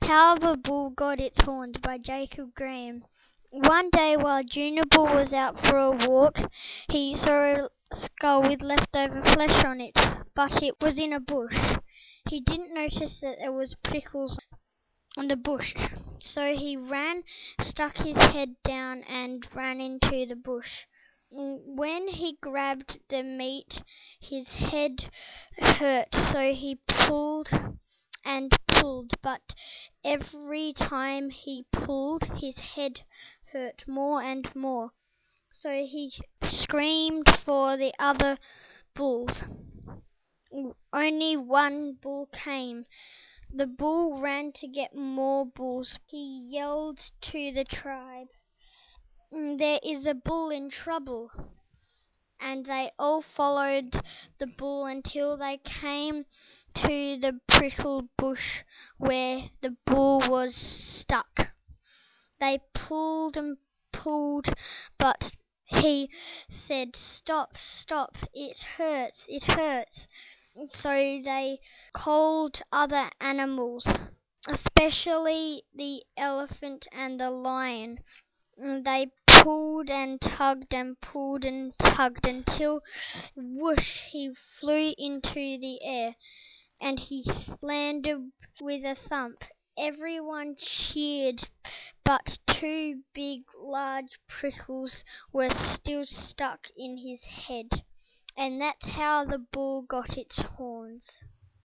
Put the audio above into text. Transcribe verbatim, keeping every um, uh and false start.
How the Bull Got Its Horns by Jacob Graham. One day while Junior Bull was out for a walk, he saw a skull with leftover flesh on it, but it was in a bush. He didn't notice that there was prickles on the bush, so he ran, stuck his head down and ran into the bush. When he grabbed the meat, his head hurt, so he pulled and pulled, but every time he pulled, his head hurt more and more. So he screamed for the other bulls. Only one bull came. The bull ran to get more bulls. He yelled to the tribe, "There is a bull in trouble!" And they all followed the bull until they came to the prickle bush where the bull was stuck. They pulled and pulled, but he said, "Stop, stop, it hurts, it hurts." So they called other animals, especially the elephant and the lion. They pulled and tugged and pulled and tugged until, whoosh, he flew into the air, and he landed with a thump. Everyone cheered, but two big, large prickles were still stuck in his head, and that's how the bull got its horns.